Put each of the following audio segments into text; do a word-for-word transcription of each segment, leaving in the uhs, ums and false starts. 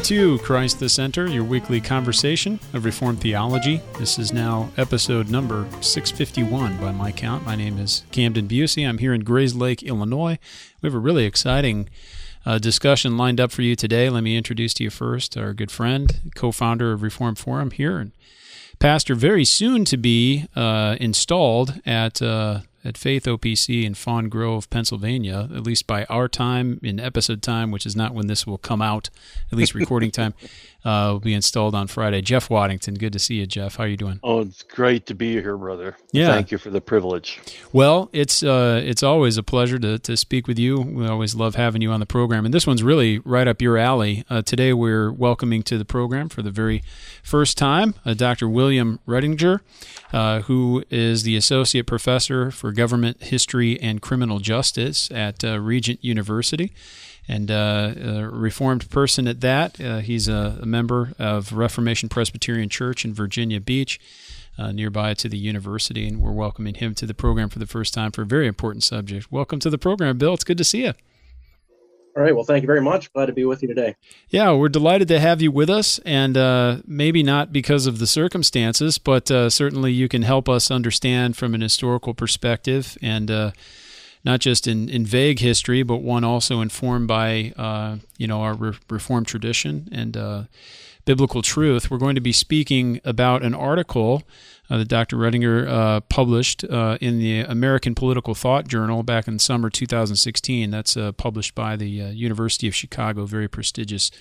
to Christ the Center, your weekly conversation of Reformed theology. This is now episode number six fifty-one by my count. My name is Camden Busey. I'm here in Grayslake, Illinois. We have a really exciting uh, discussion lined up for you today. Let me introduce to you first our good friend, co-founder of Reformed Forum here, and pastor very soon to be uh, installed at uh, at Faith O P C in Fawn Grove, Pennsylvania, at least by our time, in episode time, which is not when this will come out, at least recording time, uh, will be installed on Friday. Jeff Waddington, good to see you, Jeff. How are you doing? Oh, it's great to be here, brother. Yeah. Thank you for the privilege. Well, it's uh, it's always a pleasure to, to speak with you. We always love having you on the program, and this one's really right up your alley. Uh, today we're welcoming to the program for the very first time uh, Doctor William Redinger, uh, who is the Associate Professor for Government History and Criminal Justice at uh, Regent University, and uh, a Reformed person at that. Uh, he's a, a member of Reformation Presbyterian Church in Virginia Beach, uh, nearby to the university, and we're welcoming him to the program for the first time for a very important subject. Welcome to the program, Bill. It's good to see you. All right. Well, thank you very much. Glad to be with you today. Yeah, we're delighted to have you with us, and uh, maybe not because of the circumstances, but uh, certainly you can help us understand from an historical perspective, and uh, not just in, in vague history, but one also informed by uh, you know our re- Reformed tradition and uh, biblical truth. We're going to be speaking about an article uh, that Doctor Redinger uh, published uh, in the American Political Thought Journal back in summer two thousand sixteen. That's uh, published by the uh, University of Chicago, very prestigious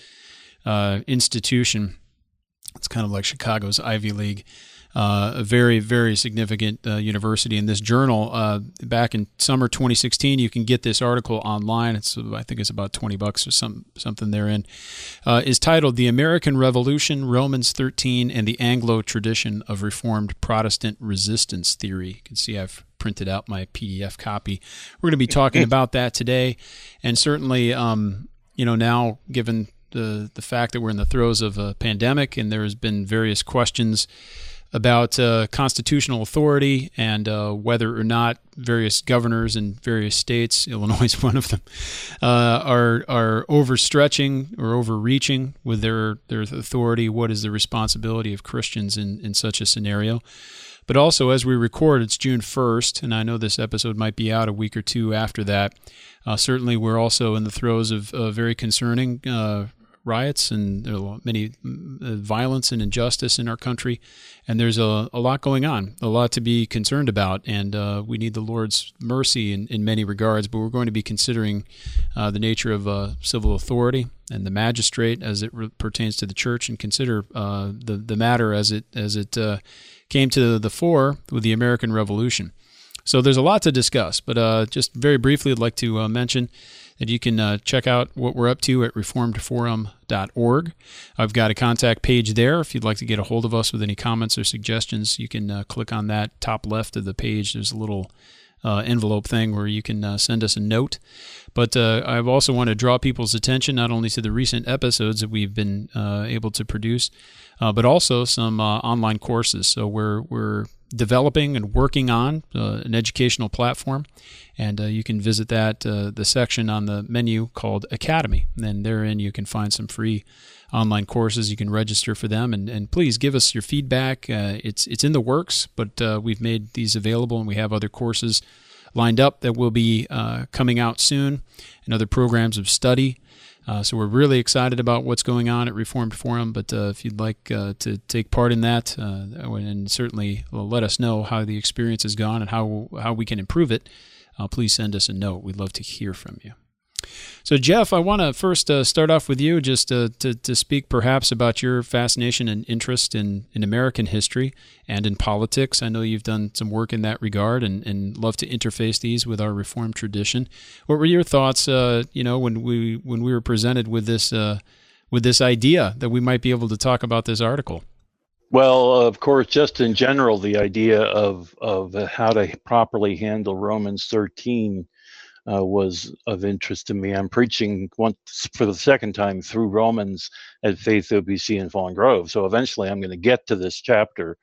uh, institution. It's kind of like Chicago's Ivy League. Uh, a very, very significant uh, university. In this journal, uh, back in summer twenty sixteen, you can get this article online. It's I think it's about twenty bucks or some something therein. Uh, is titled "The American Revolution, Romans thirteen, and the Anglo Tradition of Reformed Protestant Resistance Theory." You can see I've printed out my P D F copy. We're going to be talking about that today, and certainly, um, you know, now given the the fact that we're in the throes of a pandemic, and there has been various questions about uh, constitutional authority and uh, whether or not various governors in various states, Illinois is one of them, uh, are are overstretching or overreaching with their, their authority. What is the responsibility of Christians in, in such a scenario? But also, as we record, it's June first, and I know this episode might be out a week or two after that. Uh, certainly, we're also in the throes of uh, very concerning uh riots and there are many uh, violence and injustice in our country, and there's a, a lot going on, a lot to be concerned about, and uh, we need the Lord's mercy in, in many regards, but we're going to be considering uh, the nature of uh, civil authority and the magistrate as it re- pertains to the church, and consider uh, the, the matter as it, as it uh, came to the fore with the American Revolution. So there's a lot to discuss, but uh, just very briefly I'd like to uh, mention that you can uh, check out what we're up to at reformed forum dot org. I've got a contact page there. If you'd like to get a hold of us with any comments or suggestions, you can uh, click on that top left of the page. There's a little uh, envelope thing where you can uh, send us a note. But uh, I also want to draw people's attention not only to the recent episodes that we've been uh, able to produce, uh, but also some uh, online courses. So we're we're developing and working on uh, an educational platform, and uh, you can visit that, uh, the section on the menu called Academy, and therein you can find some free online courses. You can register for them, and, and please give us your feedback. Uh, it's it's in the works, but uh, we've made these available, and we have other courses lined up that will be uh, coming out soon, and other programs of study. Uh, so we're really excited about what's going on at Reformed Forum, but uh, if you'd like uh, to take part in that, uh, and certainly let us know how the experience has gone and how how we can improve it, uh, please send us a note. We'd love to hear from you. So, Jeff, I want to first uh, start off with you just uh, to, to speak perhaps about your fascination and interest in, in American history and in politics. I know you've done some work in that regard and, and love to interface these with our Reformed tradition. What were your thoughts, uh, you know, when we when we were presented with this uh, with this idea that we might be able to talk about this article? Well, of course, just in general, the idea of of how to properly handle Romans thirteen Uh, was of interest to me. I'm preaching once for the second time through Romans at Faith O P C in Fawn Grove. So eventually I'm going to get to this chapter,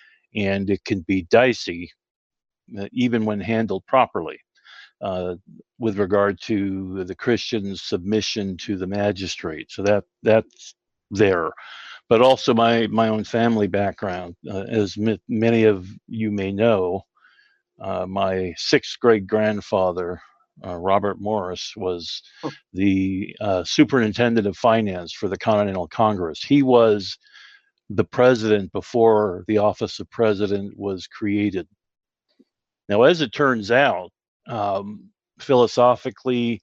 and it can be dicey, uh, even when handled properly, uh, with regard to the Christian's submission to the magistrate. So that that's there. But also my, my own family background. Uh, as m- many of you may know, uh, my sixth great grandfather, uh, Robert Morris, was the uh, superintendent of finance for the Continental Congress. He was the president before the office of president was created. Now, as it turns out, um, philosophically,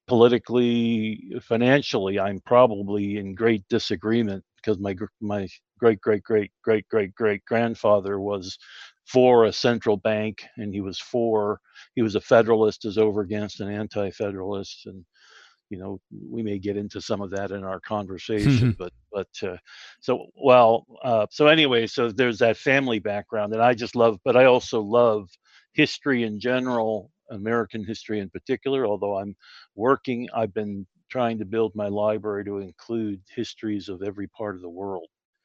politically, financially, I'm probably in great disagreement because my my great great great great great great grandfather was for a central bank, and he was for he was a federalist as over against an anti-federalist, and you know we may get into some of that in our conversation, but but uh, so well uh, so anyway, so there's that family background that I just love, but I also love history in general, American history in particular. Although I'm working, I've been trying to build my library to include histories of every part of the world,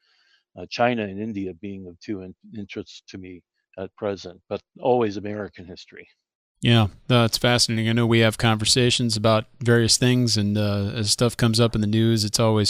uh, China and India being of two in- interests to me at present, but always American history. Yeah, that's fascinating. I know we have conversations about various things, and uh, as stuff comes up in the news, it's always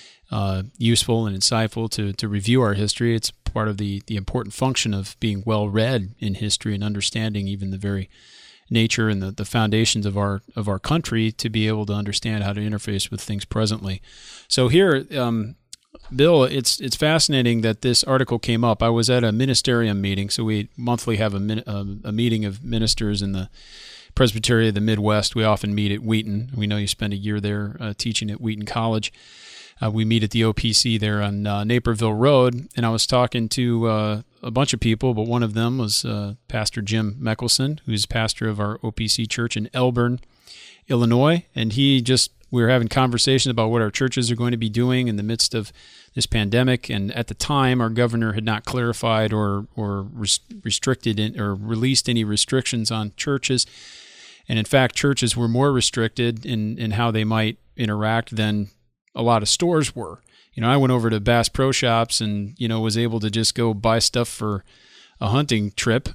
uh, useful and insightful to to review our history. It's part of the, the important function of being well-read in history and understanding even the very nature and the, the foundations of our of our country to be able to understand how to interface with things presently. So here, um, Bill, it's it's fascinating that this article came up. I was at a ministerium meeting, so we monthly have a, min, a, a meeting of ministers in the Presbytery of the Midwest. We often meet at Wheaton. We know you spent a year there uh, teaching at Wheaton College. Uh, we meet at the O P C there on uh, Naperville Road, and I was talking to uh, a bunch of people, but one of them was uh, Pastor Jim Meckelson, who's pastor of our O P C church in Elburn, Illinois, and he just we were having conversations about what our churches are going to be doing in the midst of this pandemic. And at the time, our governor had not clarified or or res- restricted in, or released any restrictions on churches. And in fact, churches were more restricted in, in how they might interact than a lot of stores were. You know, I went over to Bass Pro Shops and, you know, was able to just go buy stuff for a hunting trip,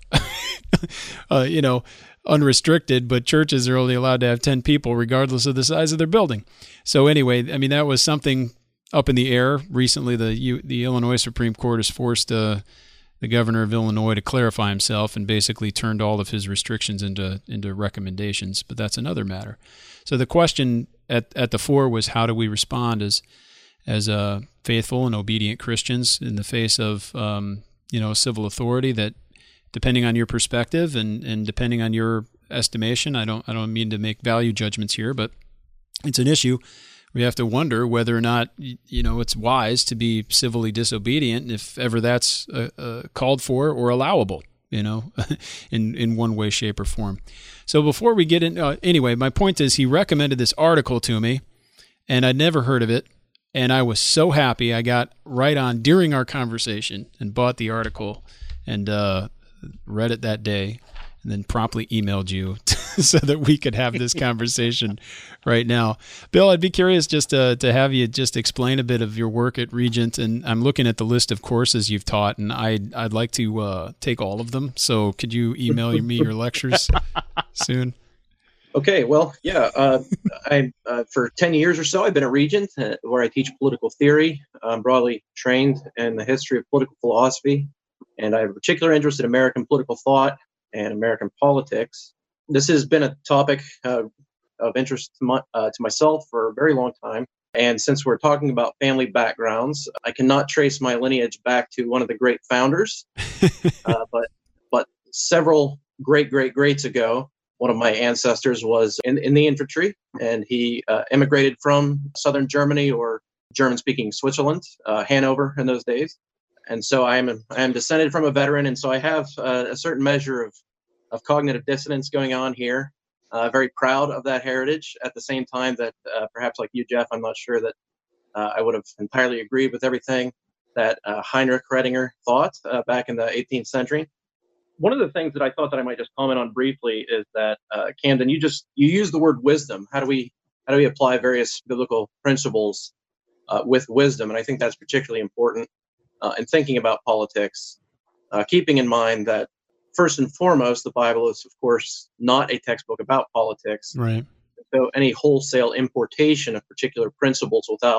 uh, you know, unrestricted, but churches are only allowed to have ten people regardless of the size of their building. So anyway, I mean, that was something up in the air. Recently, the U, the Illinois Supreme Court has forced uh, the governor of Illinois to clarify himself and basically turned all of his restrictions into into recommendations, but that's another matter. So the question at, at the fore was, how do we respond as as uh, faithful and obedient Christians in the face of um, you know, civil authority that, depending on your perspective and, and depending on your estimation, I don't I don't mean to make value judgments here, but it's an issue. We have to wonder whether or not, you know, it's wise to be civilly disobedient, if ever that's uh, uh, called for or allowable, you know, in, in one way, shape, or form. So before we get in, uh, anyway, my point is he recommended this article to me, and I'd never heard of it, and I was so happy I got right on during our conversation and bought the article and uh, read it that day, and then promptly emailed you so that we could have this conversation right now. Bill, I'd be curious just to, to have you just explain a bit of your work at Regent. And I'm looking at the list of courses you've taught, and I'd, I'd like to uh, take all of them. So could you email me your lectures soon? Okay, well, yeah. Uh, I uh, for ten years or so, I've been at Regent, uh, where I teach political theory. I'm broadly trained in the history of political philosophy, and I have a particular interest in American political thought and American politics. This has been a topic uh, of interest to, my, uh, to myself for a very long time. And since we're talking about family backgrounds, I cannot trace my lineage back to one of the great founders, uh, but but several great, great, greats ago, one of my ancestors was in, in the infantry, and he uh, immigrated from southern Germany or German-speaking Switzerland, uh, Hanover in those days. And so I am I am descended from a veteran, and so I have uh, a certain measure of, of cognitive dissonance going on here. Uh, very proud of that heritage. At the same time that uh, perhaps like you, Jeff, I'm not sure that uh, I would have entirely agreed with everything that uh, Heinrich Redinger thought uh, back in the eighteenth century. One of the things that I thought that I might just comment on briefly is that uh, Camden, you just you use the word wisdom. How do we how do we apply various biblical principles uh, with wisdom? And I think that's particularly important uh, in thinking about politics, uh, keeping in mind that first and foremost, the Bible is, of course, not a textbook about politics. Right. So any wholesale importation of particular principles without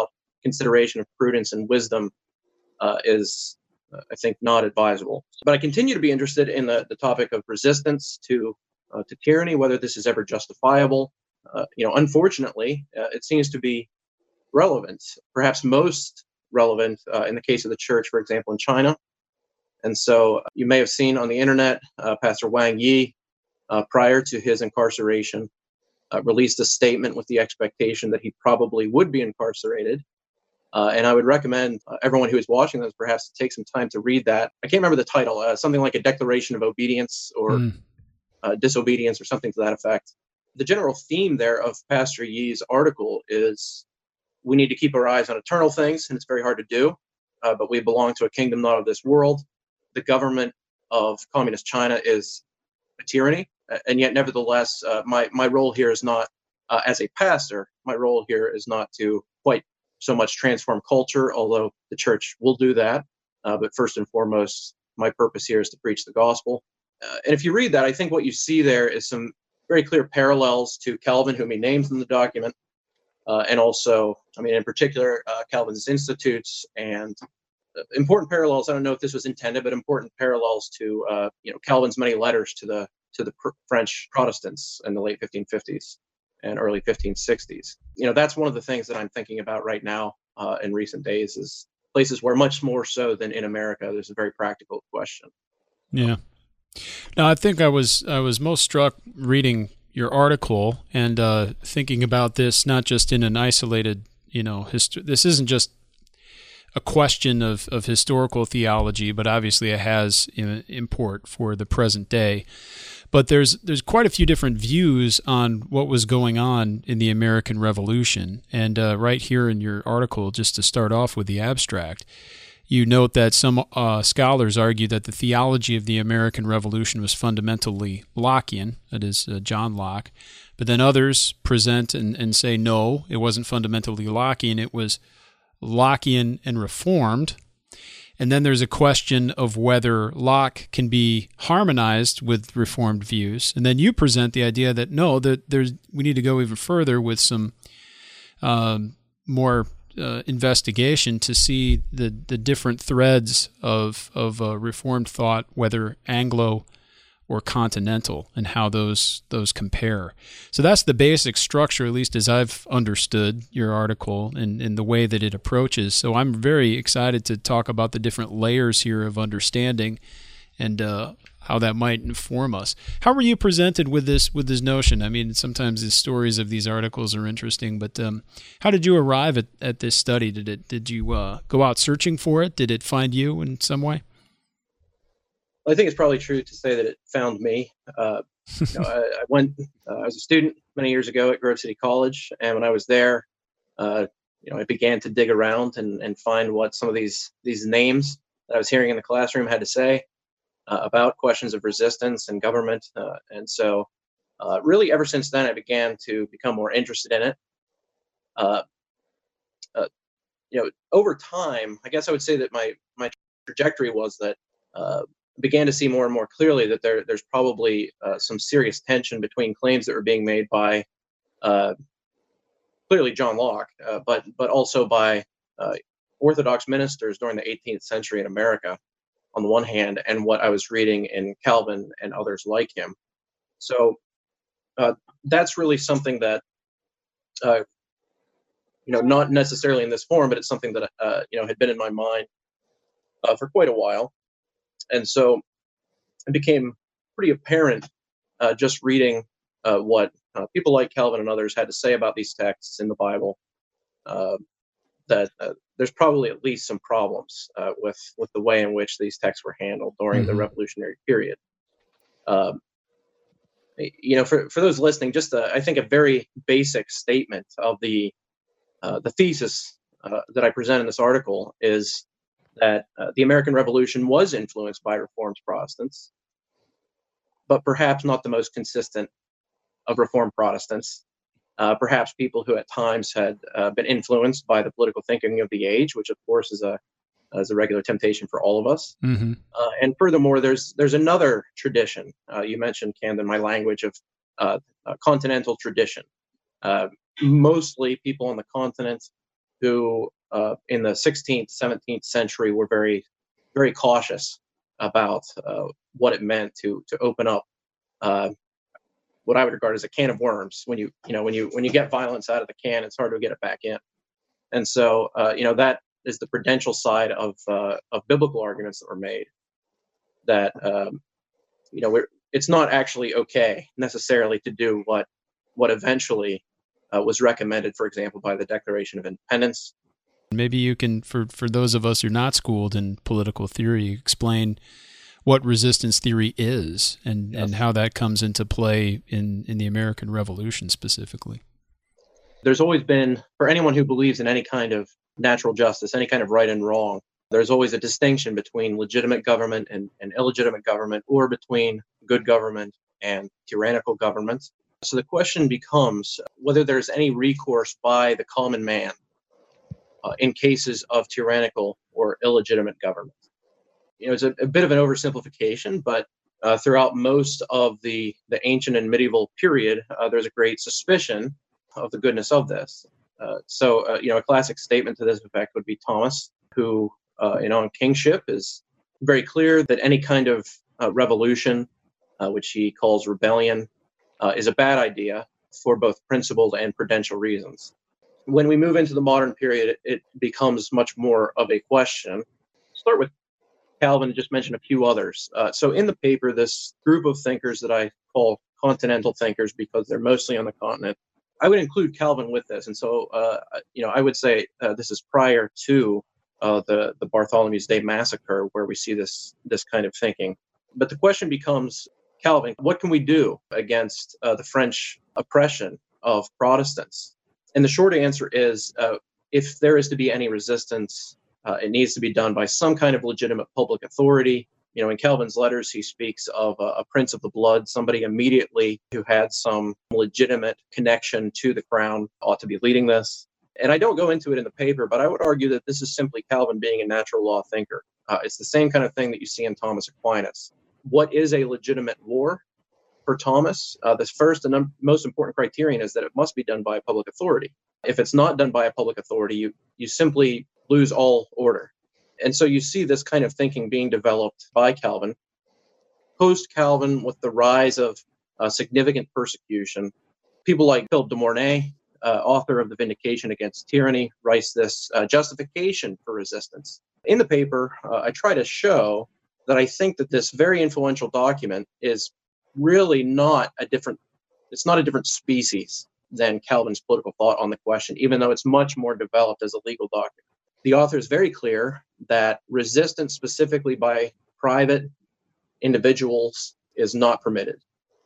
consideration of prudence and wisdom uh, is, uh, I think, not advisable. But I continue to be interested in the, the topic of resistance to uh, to tyranny, whether this is ever justifiable. Uh, you know, unfortunately, uh, it seems to be relevant, perhaps most relevant uh, in the case of the church, for example, in China. And so you may have seen on the internet, uh, Pastor Wang Yi, uh, prior to his incarceration, uh, released a statement with the expectation that he probably would be incarcerated. Uh, and I would recommend uh, everyone who is watching this perhaps to take some time to read that. I can't remember the title, uh, something like a Declaration of Obedience or mm. uh, Disobedience or something to that effect. The general theme there of Pastor Yi's article is we need to keep our eyes on eternal things, and it's very hard to do, uh, but we belong to a kingdom not of this world. The government of communist China is a tyranny, and yet nevertheless, uh, my, my role here is not, uh, as a pastor, my role here is not to quite so much transform culture, although the church will do that. Uh, but first and foremost, my purpose here is to preach the gospel. Uh, and if you read that, I think what you see there is some very clear parallels to Calvin, whom he names in the document, uh, and also, I mean, in particular, uh, Calvin's Institutes and uh, important parallels. I don't know if this was intended, but important parallels to, uh, you know, Calvin's many letters to the to the pr- French Protestants in the late fifteen fifties and early fifteen sixties. You know, that's one of the things that I'm thinking about right now uh, in recent days is places where much more so than in America, there's a very practical question. Yeah. Now, I think I was I was most struck reading your article and uh, thinking about this not just in an isolated, you know, hist- this isn't just a question of, of historical theology, but obviously it has you know, import for the present day. But there's there's quite a few different views on what was going on in the American Revolution. And uh, right here in your article, just to start off with the abstract, you note that some uh, scholars argue that the theology of the American Revolution was fundamentally Lockean, that is, uh, John Locke. But then others present and, and say, no, it wasn't fundamentally Lockean, it was Lockean and Reformed. And then there's a question of whether Locke can be harmonized with Reformed views. And then you present the idea that, no, that there's we need to go even further with some um, more Uh, investigation to see the, the different threads of of uh, Reformed thought, whether Anglo or continental, and how those those compare. So that's the basic structure, at least as I've understood your article and, and the way that it approaches. So I'm very excited to talk about the different layers here of understanding and uh, how that might inform us. How were you presented with this with this notion? I mean, sometimes the stories of these articles are interesting, but um, how did you arrive at, at this study? Did it did you uh, go out searching for it? Did it find you in some way? Well, I think it's probably true to say that it found me. Uh, you know, I, I went. Uh, I was a student many years ago at Grove City College, and when I was there, uh, you know, I began to dig around and, and find what some of these these names that I was hearing in the classroom had to say Uh, about questions of resistance and government. Uh, and so uh, really ever since then, I began to become more interested in it. Uh, uh, you know, over time, I guess I would say that my, my trajectory was that uh, I began to see more and more clearly that there, there's probably uh, some serious tension between claims that were being made by uh, clearly John Locke, uh, but, but also by uh, Orthodox ministers during the eighteenth century in America, on the one hand, and what I was reading in Calvin and others like him. So uh, that's really something that, uh, you know, not necessarily in this form, but it's something that, uh, you know, had been in my mind uh, for quite a while. And so it became pretty apparent uh, just reading uh, what uh, people like Calvin and others had to say about these texts in the Bible, uh, that uh, there's probably at least some problems uh, with with the way in which these texts were handled during mm-hmm. the Revolutionary period. Um, you know, for, for those listening, just a, I think a very basic statement of the uh, the thesis uh, that I present in this article is that uh, the American Revolution was influenced by Reformed Protestants, but perhaps not the most consistent of Reformed Protestants. Uh, perhaps people who at times had uh, been influenced by the political thinking of the age, which of course is a is a regular temptation for all of us. Mm-hmm. Uh, and furthermore, there's there's another tradition. Uh, you mentioned, Camden, my language of uh, uh, continental tradition. Uh, mostly people on the continent who uh, in the sixteenth, seventeenth century were very, very cautious about uh, what it meant to to open up uh, what I would regard as a can of worms. When you you know when you when you get violence out of the can, it's hard to get it back in. And so uh, you know that is the prudential side of uh, of biblical arguments that were made. That um, you know we're, it's not actually okay necessarily to do what what eventually uh, was recommended, for example, by the Declaration of Independence. Maybe you can, for, for those of us who are not schooled in political theory, explain what resistance theory is and, Yes. and how that comes into play in, in the American Revolution specifically. There's always been, for anyone who believes in any kind of natural justice, any kind of right and wrong, there's always a distinction between legitimate government and, and illegitimate government, or between good government and tyrannical government. So the question becomes whether there's any recourse by the common man uh, in cases of tyrannical or illegitimate government. You know, it's a, a bit of an oversimplification, but uh, throughout most of the, the ancient and medieval period, uh, there's a great suspicion of the goodness of this. Uh, so, uh, you know, a classic statement to this effect would be Thomas, who, uh, in On Kingship, is very clear that any kind of uh, revolution, uh, which he calls rebellion, uh, is a bad idea for both principled and prudential reasons. When we move into the modern period, it, it becomes much more of a question. Start with Calvin and just mention a few others. Uh, so in the paper, this group of thinkers that I call continental thinkers because they're mostly on the continent, I would include Calvin with this. And so, uh, you know, I would say uh, this is prior to uh, the, the Bartholomew's Day massacre, where we see this, this kind of thinking. But the question becomes, Calvin, what can we do against uh, the French oppression of Protestants? And the short answer is, uh, if there is to be any resistance, uh, it needs to be done by some kind of legitimate public authority. You know, in Calvin's letters, he speaks of a, a prince of the blood, somebody immediately who had some legitimate connection to the crown ought to be leading this. And I don't go into it in the paper, but I would argue that this is simply Calvin being a natural law thinker. Uh, it's the same kind of thing that you see in Thomas Aquinas. What is a legitimate war for Thomas? Uh, the first and num- most important criterion is that it must be done by a public authority. If it's not done by a public authority, you, you simply lose all order. And so you see this kind of thinking being developed by Calvin. Post-Calvin, with the rise of uh, significant persecution, people like Philip de Mornay, uh, author of The Vindication Against Tyranny, writes this uh, justification for resistance. In the paper, uh, I try to show that I think that this very influential document is really not a different, it's not a different species than Calvin's political thought on the question, even though it's much more developed as a legal document. The author is very clear that resistance specifically by private individuals is not permitted.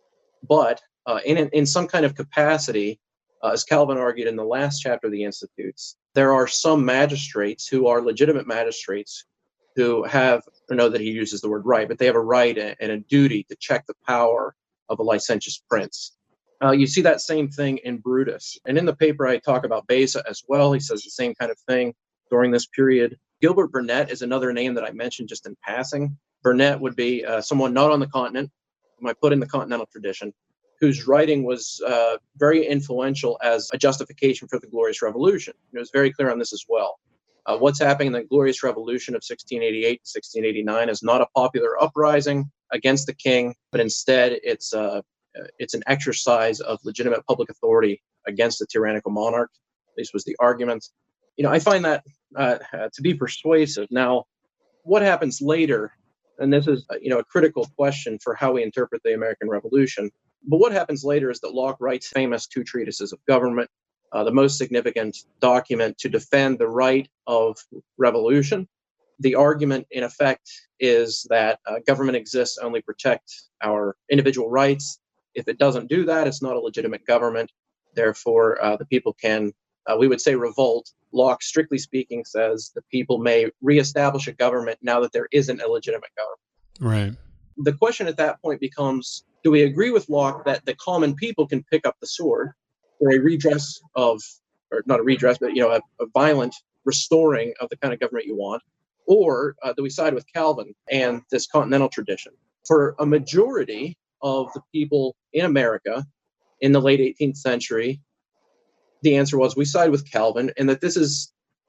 But uh, in, in some kind of capacity, uh, as Calvin argued in the last chapter of the Institutes, there are some magistrates who are legitimate magistrates who have, I know that he uses the word right, but they have a right and a duty to check the power of a licentious prince. Uh, you see that same thing in Brutus. And in the paper, I talk about Beza as well. He says the same kind of thing during this period. Gilbert Burnet is another name that I mentioned just in passing. Burnet would be uh, someone not on the continent, whom I put in the continental tradition, whose writing was uh, very influential as a justification for the Glorious Revolution. It was very clear on this as well. Uh, what's happening in the Glorious Revolution of sixteen eighty-eight to sixteen eighty-nine is not a popular uprising against the king, but instead it's uh, it's an exercise of legitimate public authority against a tyrannical monarch. This was the argument. You know, I find that uh, to be persuasive. Now, what happens later, and this is, you know, a critical question for how we interpret the American Revolution, but what happens later is that Locke writes famous two treatises of government, uh, the most significant document to defend the right of revolution. The argument, in effect, is that uh, government exists only to protect our individual rights. If it doesn't do that, it's not a legitimate government. Therefore, uh, the people can, uh, we would say, revolt. Locke, strictly speaking, says the people may reestablish a government now that there isn't a legitimate government. Right. The question at that point becomes, do we agree with Locke that the common people can pick up the sword for a redress of, or not a redress, but, you know, a, a violent restoring of the kind of government you want? Or uh, do we side with Calvin and this continental tradition? For a majority of the people in America in the late eighteenth century, the answer was we side with Calvin, and that this is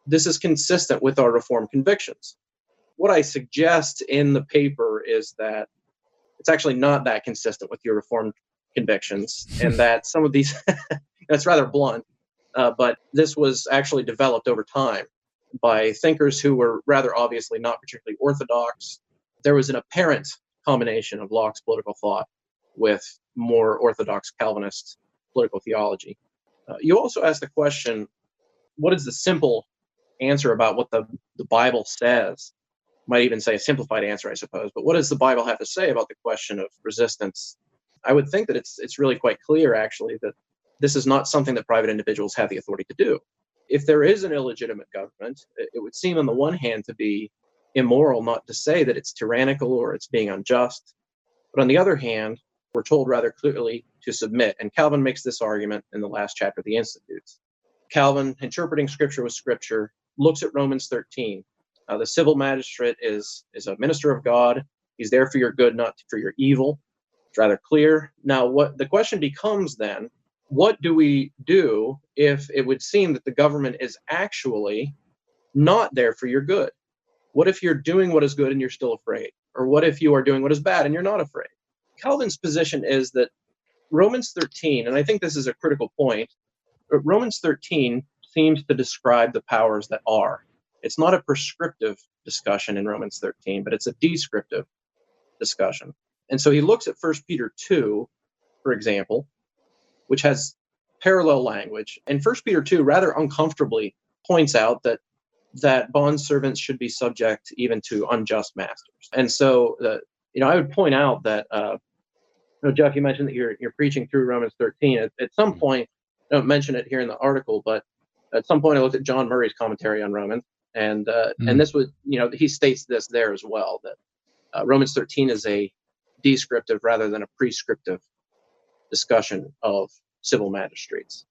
this is consistent with our Reformed convictions. What I suggest in the paper is that it's actually not that consistent with your Reformed convictions, and that some of these, that's rather blunt, uh, but this was actually developed over time by thinkers who were rather obviously not particularly orthodox. There was an apparent combination of Locke's political thought with more orthodox Calvinist political theology. Uh, you also asked the question, what is the simple answer about what the, the Bible says? Might even say a simplified answer, I suppose, but what does the Bible have to say about the question of resistance? I would think that it's it's really quite clear, actually, that this is not something that private individuals have the authority to do. If there is an illegitimate government, it, it would seem on the one hand to be immoral not to say that it's tyrannical or it's being unjust. But on the other hand, we're told rather clearly to submit. And Calvin makes this argument in the last chapter of the Institutes. Calvin, interpreting Scripture with Scripture, looks at Romans thirteen. Uh, the civil magistrate is, is a minister of God. He's there for your good, not for your evil. It's rather clear. Now, what the question becomes then, what do we do if it would seem that the government is actually not there for your good? What if you're doing what is good and you're still afraid? Or what if you are doing what is bad and you're not afraid? Calvin's position is that Romans thirteen, and I think this is a critical point, Romans thirteen seems to describe the powers that are. It's not a prescriptive discussion in Romans thirteen, but it's a descriptive discussion. And so he looks at First Peter two, for example, which has parallel language. And First Peter two rather uncomfortably points out that that bondservants should be subject even to unjust masters. And so, uh, you know, I would point out that, uh, you know, Jeff, you mentioned that you're you're preaching through Romans thirteen. At, at some point, I don't mention it here in the article, but at some point I looked at John Murray's commentary on Romans, and uh, mm. and this was, you know, he states this there as well, that uh, Romans thirteen is a descriptive rather than a prescriptive discussion of civil magistrates.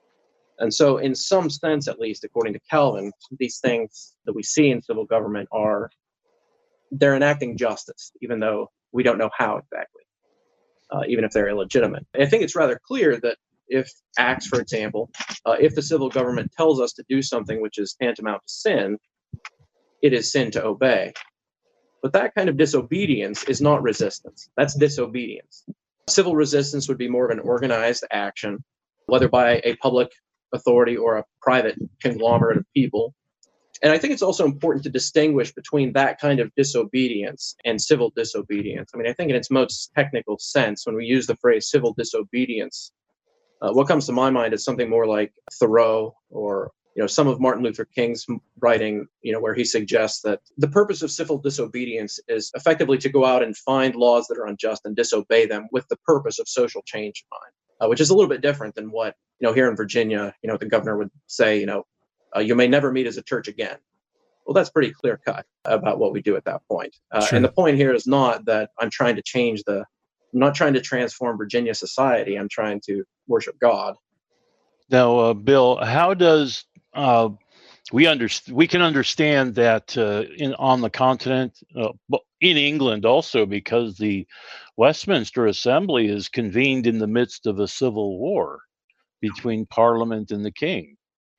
And so in some sense, at least, according to Calvin, these things that we see in civil government are, they're enacting justice, even though we don't know how exactly, uh, even if they're illegitimate. I think it's rather clear that if acts, for example, uh, if the civil government tells us to do something which is tantamount to sin, it is sin to obey. But that kind of disobedience is not resistance. That's disobedience. Civil resistance would be more of an organized action, whether by a public authority or a private conglomerate of people. And I think it's also important to distinguish between that kind of disobedience and civil disobedience. I mean, I think in its most technical sense, when we use the phrase civil disobedience, uh, what comes to my mind is something more like Thoreau or, you know, some of Martin Luther King's writing, you know, where he suggests that the purpose of civil disobedience is effectively to go out and find laws that are unjust and disobey them with the purpose of social change in mind. Uh, which is a little bit different than what, you know, here in Virginia, you know, the governor would say, you know, uh, you may never meet as a church again. Well, that's pretty clear cut about what we do at that point. Uh, sure. And the point here is not that I'm trying to change the, I'm not trying to transform Virginia society. I'm trying to worship God. Now, uh, Bill, how does uh, we understand? We can understand that uh, in on the continent, uh, in England also, because the Westminster Assembly is convened in the midst of a civil war between Parliament and the King.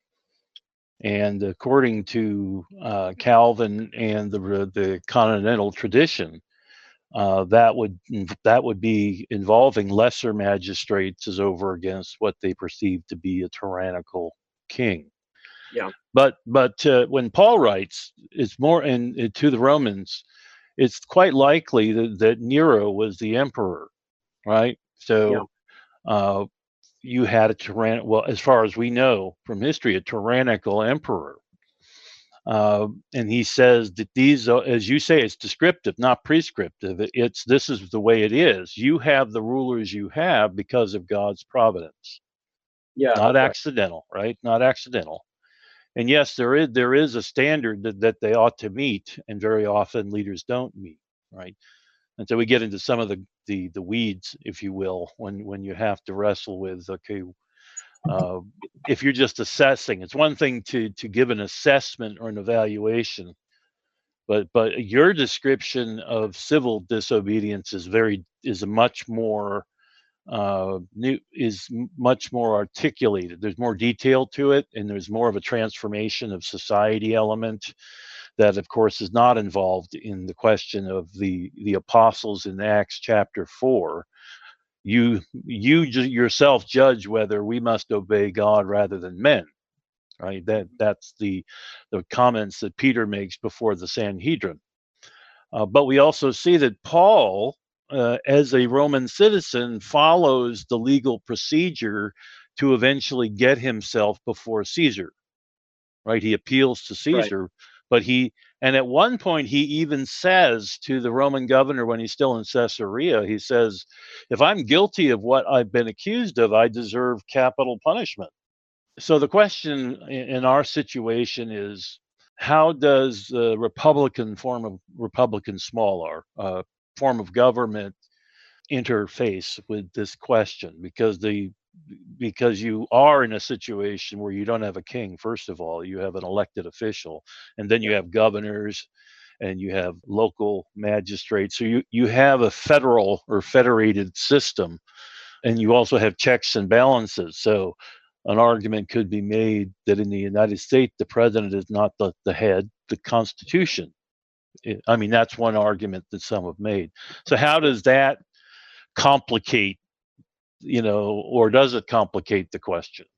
And according to uh, Calvin and the the continental tradition, uh, that would that would be involving lesser magistrates as over against what they perceive to be a tyrannical king. Yeah. But but uh, when Paul writes, it's more in to the Romans. It's quite likely that, that Nero was the emperor, right? So yeah. uh, you had a tyrann. Well, as far as we know from history, a tyrannical emperor. Uh, and he says that these, are, as you say, it's descriptive, not prescriptive. It's this is the way it is. You have the rulers you have because of God's providence. Yeah, not okay. accidental, right? Not accidental. And yes, there is there is a standard that, that they ought to meet, and very often leaders don't meet, right? And so we get into some of the, the, the weeds, if you will, when, when you have to wrestle with, okay, uh, if you're just assessing, it's one thing to to give an assessment or an evaluation, but but your description of civil disobedience is very is a much more uh, new, is much more articulated. There's more detail to it, and there's more of a transformation of society element that, of course, is not involved in the question of the the apostles in Acts chapter four. You you ju- yourself judge whether we must obey God rather than men. Right? That that's the the comments that Peter makes before the Sanhedrin. Uh, but we also see that Paul, uh, as a Roman citizen, follows the legal procedure to eventually get himself before Caesar. Right? He appeals to Right. Caesar, but he, and at one point, he even says to the Roman governor when he's still in Caesarea, he says, if I'm guilty of what I've been accused of, I deserve capital punishment. So the question in in our situation is, how does the Republican form of Republican small r uh, form of government interface with this question? Because the because you are in a situation where you don't have a king. First of all, you have an elected official, and then you Yeah. have governors, and you have local magistrates. So you you have a federal or federated system, and you also have checks and balances. So an argument could be made that in the United States, the president is not the, the head, the Constitution. I I mean, that's one argument that some have made. So how does that complicate, you know, or does it complicate the question?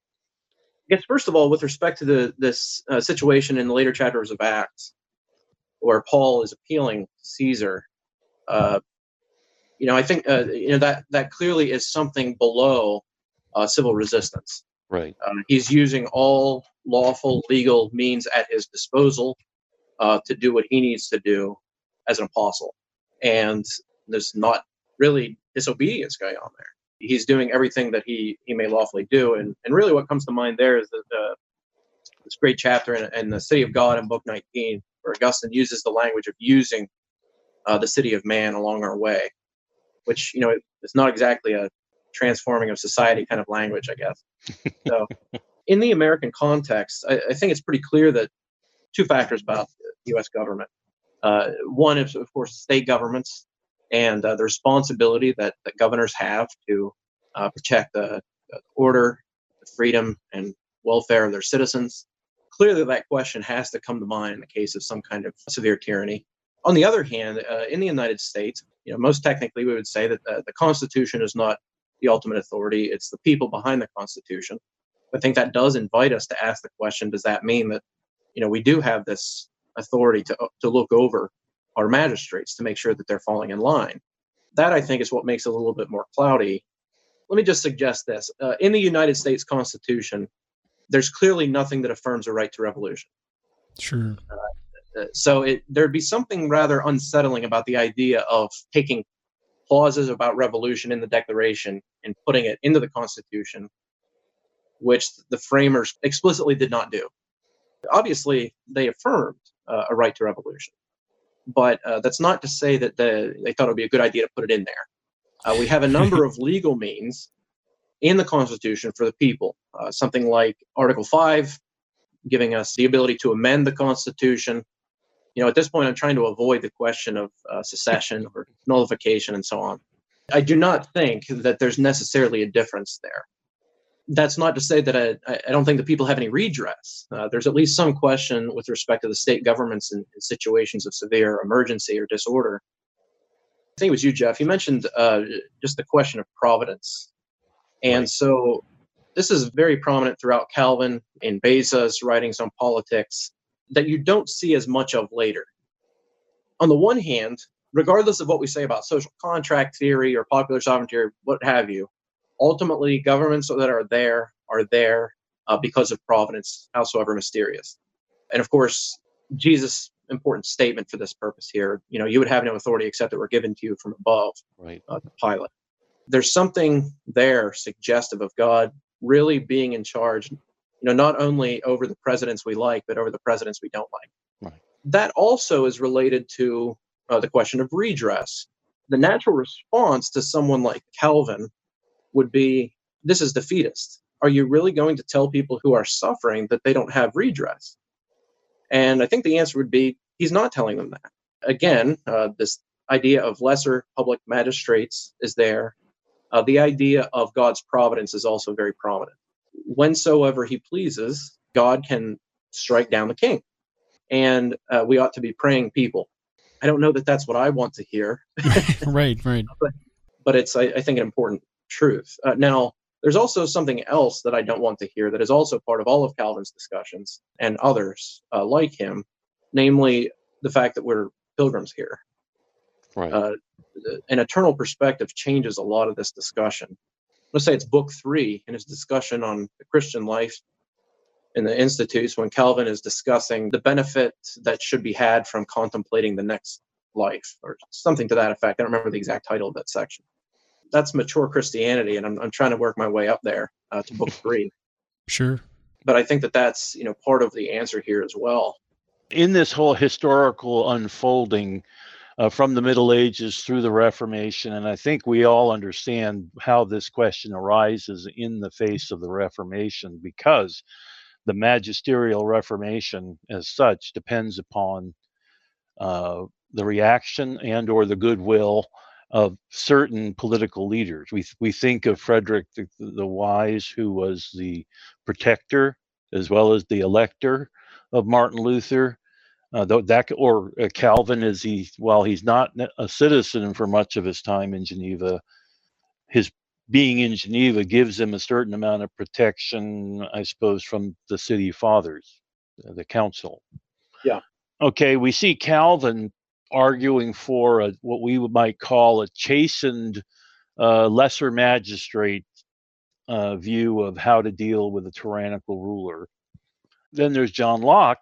I guess first of all, with respect to the this uh, situation in the later chapters of Acts, where Paul is appealing to Caesar, uh, you know, I think uh, you know that that clearly is something below uh, civil resistance. Right. Um, he's using all lawful legal means at his disposal uh, to do what he needs to do as an apostle, and there's not really disobedience going on there. He's doing everything that he he may lawfully do, and and really what comes to mind there is that uh, this great chapter in, in the City of God in Book nineteen, where Augustine uses the language of using uh, the city of man along our way, which you know it's not exactly a transforming of society kind of language, I guess. So, in the American context, I, I think it's pretty clear that two factors about the U S government. Uh, one is, of course, state governments and uh, the responsibility that, that governors have to uh, protect the, the order, the freedom, and welfare of their citizens. Clearly, that question has to come to mind in the case of some kind of severe tyranny. On the other hand, uh, in the United States, you know, most technically, we would say that the, the Constitution is not the ultimate authority; it's the people behind the Constitution. I think that does invite us to ask the question: does that mean that, you know, we do have this authority to to look over our magistrates to make sure that they're falling in line? That, I think, is what makes it a little bit more cloudy. Let me just suggest this: uh, in the United States Constitution, there's clearly nothing that affirms a right to revolution. Sure. Uh, so it, there'd be something rather unsettling about the idea of taking clauses about revolution in the Declaration and putting it into the Constitution, which the framers explicitly did not do. Obviously, they affirmed uh, a right to revolution, but uh, that's not to say that the, they thought it would be a good idea to put it in there. Uh, we have a number of legal means in the Constitution for the people, uh, something like Article five, giving us the ability to amend the Constitution. You know, at this point, I'm trying to avoid the question of uh, secession or nullification and so on. I do not think that there's necessarily a difference there. That's not to say that I, I don't think that people have any redress. Uh, there's at least some question with respect to the state governments in, in situations of severe emergency or disorder. I think it was you, Jeff. You mentioned uh, just the question of providence. And Right. so this is very prominent throughout Calvin, in Beza's writings on politics, that you don't see as much of later. On the one hand, regardless of what we say about social contract theory or popular sovereignty or what have you, ultimately governments that are there are there uh, because of providence, howsoever mysterious. And of course, Jesus' important statement for this purpose here, you know, you would have no authority except that were given to you from above, Right. uh, to Pilate. There's something there suggestive of God really being in charge, you know, not only over the presidents we like, but over the presidents we don't like. Right. That also is related to uh, the question of redress. The natural response to someone like Calvin would be, this is defeatist. Are you really going to tell people who are suffering that they don't have redress? And I think the answer would be, he's not telling them that. Again, uh, this idea of lesser public magistrates is there. uh, the idea of God's providence is also very prominent. Whensoever he pleases, God can strike down the king. And uh, we ought to be praying people. I don't know that that's what I want to hear. Right, right. But, but it's, I, I think, an important truth. Uh, now, there's also something else that I don't want to hear that is also part of all of Calvin's discussions and others uh, like him, namely the fact that we're pilgrims here. Right. Uh, an eternal perspective changes a lot of this discussion. Let's say it's book three in his discussion on the Christian life in the Institutes, when Calvin is discussing the benefit that should be had from contemplating the next life, or something to that effect. I don't remember the exact title of that section. That's mature Christianity, and I'm I'm trying to work my way up there uh, to book three. Sure. But I think that that's, you know, part of the answer here as well. In this whole historical unfolding uh, from the Middle Ages through the Reformation, and I think we all understand how this question arises in the face of the Reformation, because the magisterial Reformation as such depends upon uh, the reaction and or the goodwill of certain political leaders. We we think of Frederick the, the Wise, who was the protector as well as the elector of Martin Luther. Uh, that or uh, Calvin, is he while he's not a citizen for much of his time in Geneva, his being in Geneva gives him a certain amount of protection, I suppose, from the city fathers, uh, the council. Yeah. Okay, we see Calvin arguing for a, what we might call a chastened uh, lesser magistrate uh, view of how to deal with a tyrannical ruler. Then there's John Locke,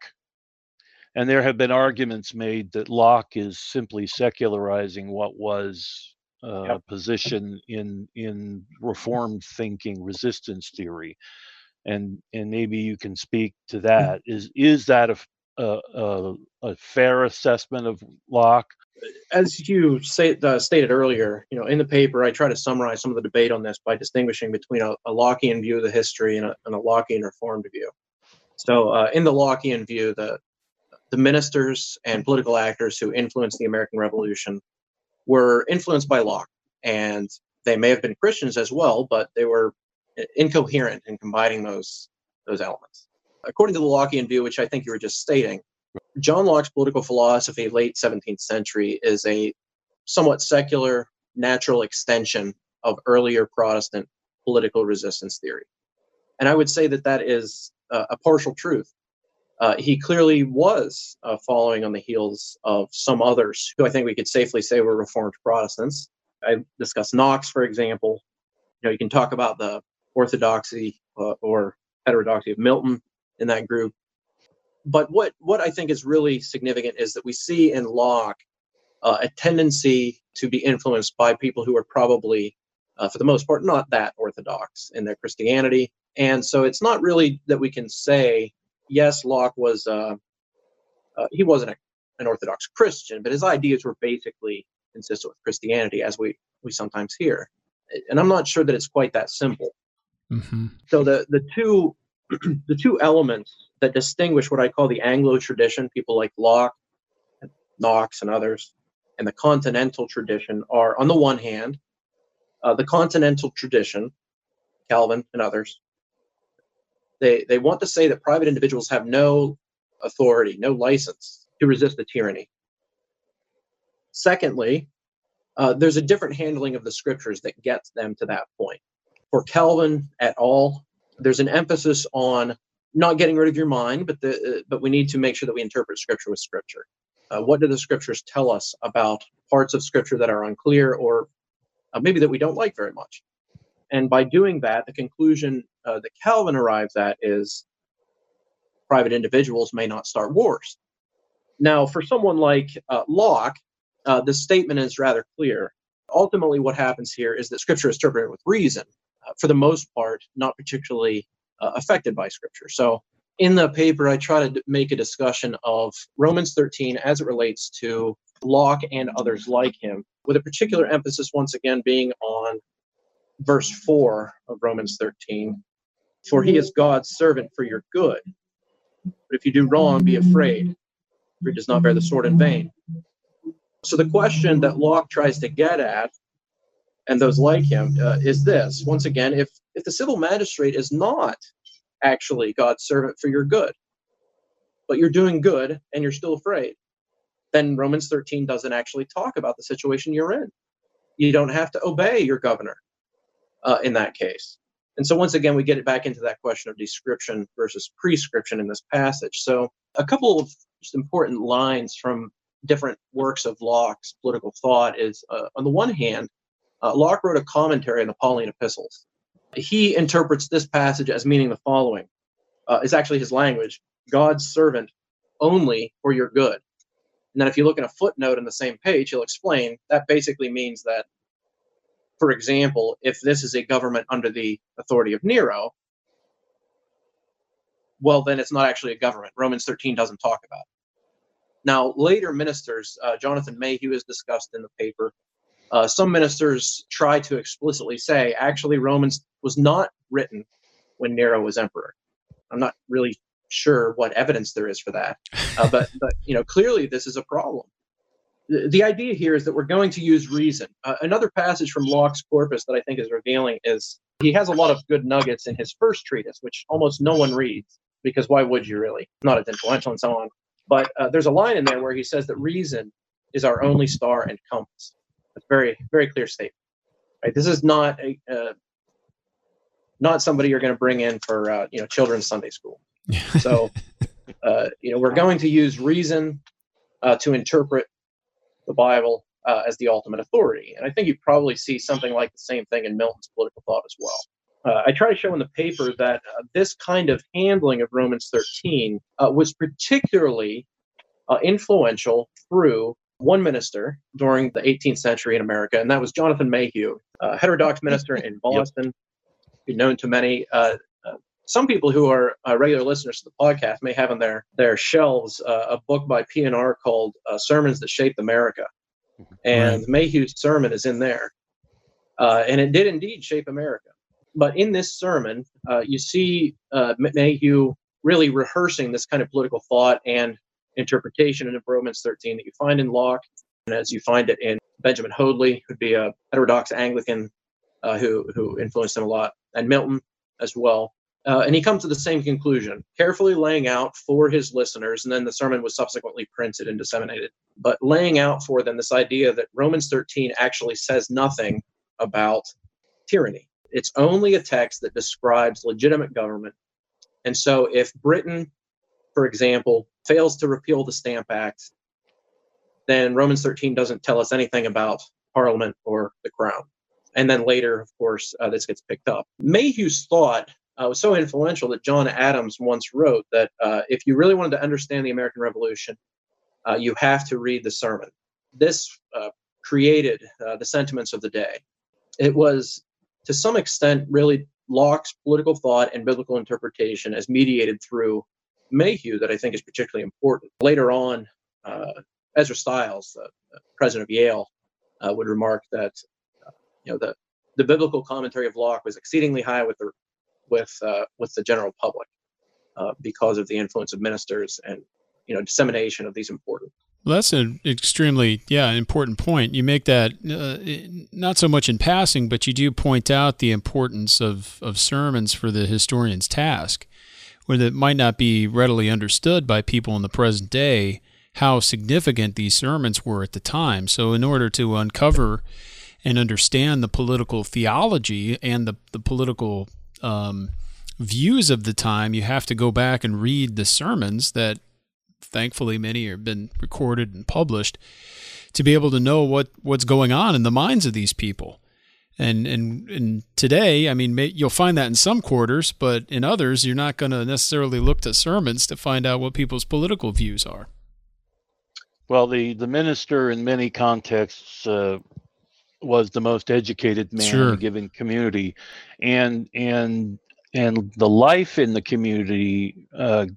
and there have been arguments made that Locke is simply secularizing what was uh, Yep. position in in Reformed thinking, resistance theory, and and maybe you can speak to that. Is is that a a, a, a fair assessment of Locke? As you say, uh, stated earlier, you know, in the paper, I try to summarize some of the debate on this by distinguishing between a, a Lockean view of the history and a, and a Lockean Reformed view. So, uh, in the Lockean view, the the ministers and political actors who influenced the American Revolution were influenced by Locke, and they may have been Christians as well, but they were incoherent in combining those those elements. According to the Lockean view, which I think you were just stating, John Locke's political philosophy, late seventeenth century, is a somewhat secular, natural extension of earlier Protestant political resistance theory. And I would say that that is uh, a partial truth. Uh, he clearly was uh, following on the heels of some others who I think we could safely say were Reformed Protestants. I discussed Knox, for example. You know, you can talk about the orthodoxy uh, or heterodoxy of Milton in that group. But what, what I think is really significant is that we see in Locke uh, a tendency to be influenced by people who are probably, uh, for the most part, not that orthodox in their Christianity. And so it's not really that we can say, yes, Locke was, uh, uh, he wasn't a, an Orthodox Christian, but his ideas were basically consistent with Christianity, as we, we sometimes hear. And I'm not sure that it's quite that simple. Mm-hmm. So the, the two the two elements that distinguish what I call the Anglo tradition, people like Locke, and Knox, and others, and the continental tradition are, on the one hand, uh, the continental tradition, Calvin and others, they they want to say that private individuals have no authority, no license to resist the tyranny. Secondly, uh, there's a different handling of the scriptures that gets them to that point. For Calvin et al., there's an emphasis on not getting rid of your mind, but the uh, but we need to make sure that we interpret Scripture with Scripture. Uh, what do the Scriptures tell us about parts of Scripture that are unclear, or uh, maybe that we don't like very much? And by doing that, the conclusion uh, that Calvin arrives at is private individuals may not start wars. Now, for someone like uh, Locke, uh, the statement is rather clear. Ultimately, what happens here is that Scripture is interpreted with reason. Uh, for the most part, not particularly uh, affected by Scripture. So in the paper, I try to d- make a discussion of Romans thirteen as it relates to Locke and others like him, with a particular emphasis, once again, being on verse four of Romans thirteen. For he is God's servant for your good. But if you do wrong, be afraid, for he does not bear the sword in vain. So the question that Locke tries to get at and those like him uh, is this. Once again, if, if the civil magistrate is not actually God's servant for your good, but you're doing good and you're still afraid, then Romans thirteen doesn't actually talk about the situation you're in. You don't have to obey your governor uh, in that case. And so once again, we get it back into that question of description versus prescription in this passage. So a couple of just important lines from different works of Locke's political thought is, uh, on the one hand, uh, Locke wrote a commentary on the Pauline epistles. He interprets this passage as meaning the following. Uh, it's actually his language: God's servant only for your good. And then if you look in a footnote on the same page, he'll explain that basically means that, for example, if this is a government under the authority of Nero, well, then it's not actually a government. Romans thirteen doesn't talk about it. Now, later ministers, uh, Jonathan Mayhew is discussed in the paper. Uh, some ministers try to explicitly say, actually, Romans was not written when Nero was emperor. I'm not really sure what evidence there is for that. Uh, but, but, you know, clearly this is a problem. The, the idea here is that we're going to use reason. Uh, another passage from Locke's corpus that I think is revealing is he has a lot of good nuggets in his first treatise, which almost no one reads, because why would you really? Not as influential and so on. But uh, there's a line in there where he says that reason is our only star and compass. That's a very, very clear statement. Right? This is not a uh, not somebody you're going to bring in for uh, you know children's Sunday school. So uh, you know we're going to use reason uh, to interpret the Bible uh, as the ultimate authority, and I think you probably see something like the same thing in Milton's political thought as well. Uh, I try to show in the paper that uh, this kind of handling of Romans thirteen uh, was particularly uh, influential through one minister during the eighteenth century in America, and that was Jonathan Mayhew, a heterodox minister in Boston, yep. known to many. Uh, uh, some people who are uh, regular listeners to the podcast may have on their, their shelves uh, a book by P and R called uh, Sermons That Shaped America, and right. Mayhew's sermon is in there, uh, and it did indeed shape America. But in this sermon, uh, you see uh, Mayhew really rehearsing this kind of political thought and interpretation in Romans thirteen that you find in Locke, and as you find it in Benjamin Hoadley, who'd be a heterodox Anglican uh, who who influenced him a lot, and Milton as well. Uh, and he comes to the same conclusion, carefully laying out for his listeners, and then the sermon was subsequently printed and disseminated, but laying out for them this idea that Romans thirteen actually says nothing about tyranny. It's only a text that describes legitimate government. And so if Britain, for example, fails to repeal the Stamp Act, then Romans thirteen doesn't tell us anything about Parliament or the Crown. And then later, of course, uh, this gets picked up. Mayhew's thought uh, was so influential that John Adams once wrote that uh, if you really wanted to understand the American Revolution, uh, you have to read the sermon. This uh, created uh, the sentiments of the day. It was, to some extent, really Locke's political thought and biblical interpretation as mediated through Mayhew that I think is particularly important. Later on, uh, Ezra Stiles, uh, president of Yale, uh, would remark that uh, you know the the biblical commentary of Locke was exceedingly high with the with uh, with the general public uh, because of the influence of ministers and you know dissemination of these important. Well, that's an extremely, yeah, important point. You make that uh, not so much in passing, but you do point out the importance of, of sermons for the historian's task, where that might not be readily understood by people in the present day, how significant these sermons were at the time. So in order to uncover and understand the political theology and the, the political um, views of the time, you have to go back and read the sermons that thankfully many have been recorded and published to be able to know what, what's going on in the minds of these people. And, and and today, I mean, may, you'll find that in some quarters, but in others, you're not going to necessarily look to sermons to find out what people's political views are. Well, the, the minister in many contexts uh, was the most educated man Sure. in a given community, and and and the life in the community uh,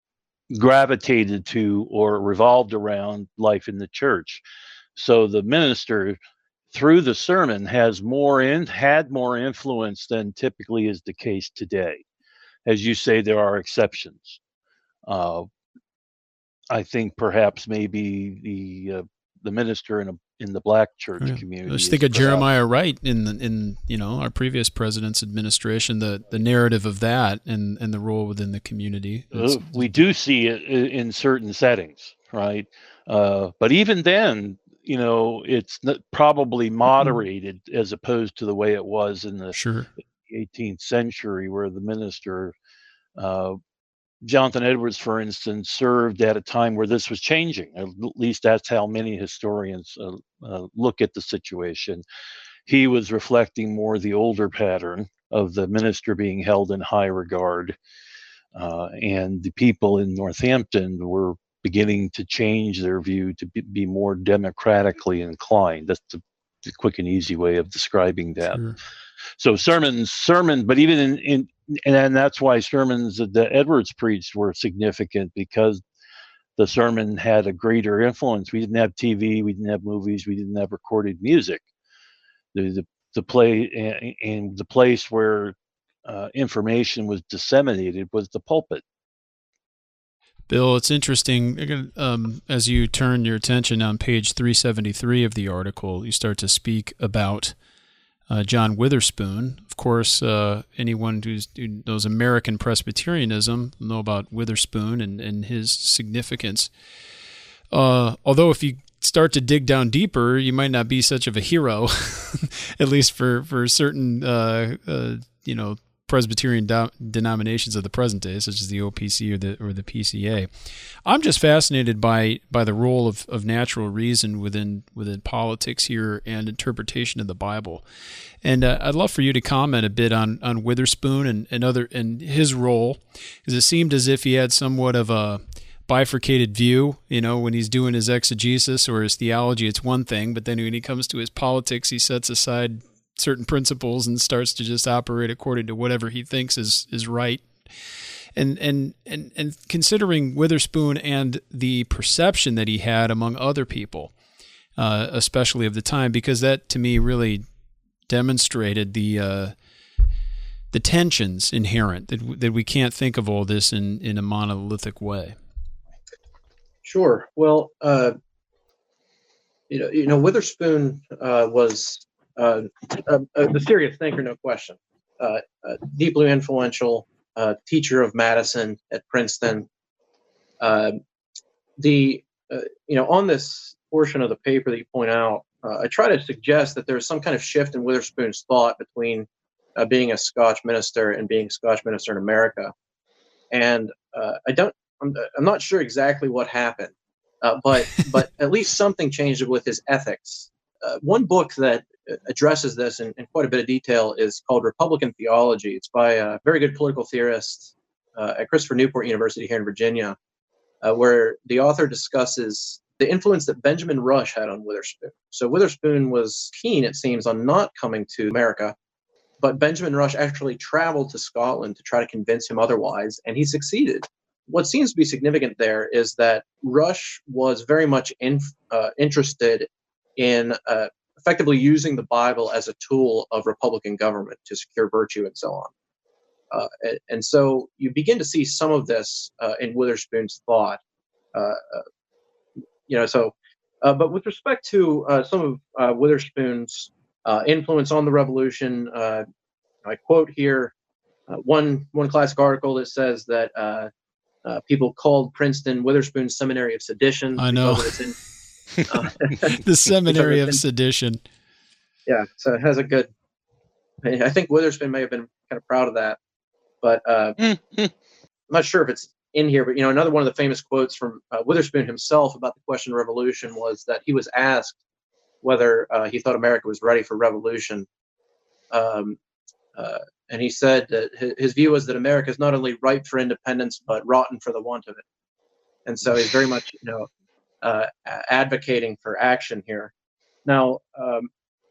gravitated to or revolved around life in the church. So the minister, through the sermon, has more in had more influence than typically is the case today. As you say, there are exceptions. Uh, I think perhaps maybe the uh, the minister in a in the black church Yeah. community. Let's think of Jeremiah Wright in the, in you know our previous president's administration. The the narrative of that and and the role within the community. Uh, we do see it in certain settings, right? Uh, but even then, you know, it's not probably moderated as opposed to the way it was in the sure. eighteenth century, where the minister, uh, Jonathan Edwards, for instance, served at a time where this was changing. At least that's how many historians uh, uh, look at the situation. He was reflecting more the older pattern of the minister being held in high regard. Uh, and the people in Northampton were beginning to change their view to be, be more democratically inclined. That's the, the quick and easy way of describing that. Sure. So sermons, sermons, but even in, in and, and that's why sermons that Edwards preached were significant, because the sermon had a greater influence. We didn't have T V, we didn't have movies, we didn't have recorded music. The the, the play and, and the place where uh, information was disseminated was the pulpit. Bill, it's interesting, um, as you turn your attention on page three seventy-three of the article, you start to speak about uh, John Witherspoon. Of course, uh, anyone who's, who knows American Presbyterianism will know about Witherspoon and, and his significance. Uh, although if you start to dig down deeper, you might not be such of a hero, at least for, for certain, uh, uh, you know, Presbyterian do- denominations of the present day, such as the O P C or the or the P C A. I'm just fascinated by by the role of, of natural reason within within politics here and interpretation of the Bible. And uh, I'd love for you to comment a bit on on Witherspoon and, and other and his role, because it seemed as if he had somewhat of a bifurcated view. You know, when he's doing his exegesis or his theology, it's one thing, but then when he comes to his politics, he sets aside certain principles and starts to just operate according to whatever he thinks is is right. And and and and considering Witherspoon and the perception that he had among other people, uh, especially of the time, because that to me really demonstrated the uh, the tensions inherent, that that we can't think of all this in, in a monolithic way. Sure. Well, uh, you know, you know, Witherspoon uh, was Uh, a, a serious thinker, no question. Uh, a deeply influential uh, teacher of Madison at Princeton. Uh, the uh, you know, on this portion of the paper that you point out, uh, I try to suggest that there's some kind of shift in Witherspoon's thought between uh, being a Scotch minister and being a Scotch minister in America. And uh, I don't, I'm, I'm not sure exactly what happened, uh, but but at least something changed with his ethics. Uh, one book that addresses this in, in quite a bit of detail is called Republican Theology. It's by a very good political theorist uh, at Christopher Newport University here in Virginia, uh, where the author discusses the influence that Benjamin Rush had on Witherspoon. So Witherspoon was keen, it seems, on not coming to America, but Benjamin Rush actually traveled to Scotland to try to convince him otherwise, and he succeeded. What seems to be significant there is that Rush was very much in, uh, interested in uh, effectively using the Bible as a tool of Republican government to secure virtue and so on. Uh, and, and so you begin to see some of this uh, in Witherspoon's thought. Uh, uh, you know, so, uh, but with respect to uh, some of uh, Witherspoon's uh, influence on the revolution, uh, I quote here uh, one one classic article that says that uh, uh, people called Princeton Witherspoon Seminary of Sedition. I know. In, uh, the Seminary of Sedition. Yeah, so it has a good. I think Witherspoon may have been kind of proud of that, but uh, I'm not sure if it's in here. But you know, another one of the famous quotes from uh, Witherspoon himself about the question of revolution was that he was asked whether uh, he thought America was ready for revolution, um, uh, and he said that his view was that America is not only ripe for independence but rotten for the want of it. And so he's very much, you know, uh, advocating for action here. Now, um,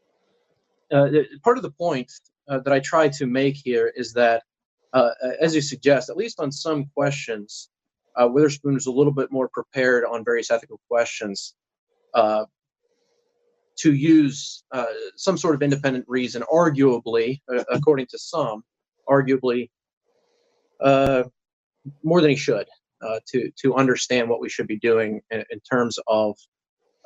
uh, part of the point uh, that I try to make here is that, uh, as you suggest, at least on some questions, uh, Witherspoon is a little bit more prepared on various ethical questions uh, to use uh, some sort of independent reason, arguably, uh, according to some, arguably uh, more than he should, uh, to to understand what we should be doing in, in terms of